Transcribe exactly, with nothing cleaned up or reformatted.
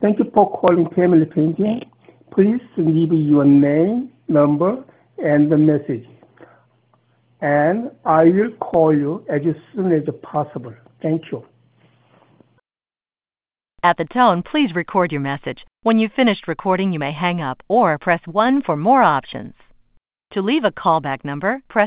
Thank you for calling Family Painting. Please leave your name, number, and the message, and I will call you as soon as possible. Thank you. At the tone, please record your message. When you've finished recording, you may hang up or press one for more options. To leave a callback number, press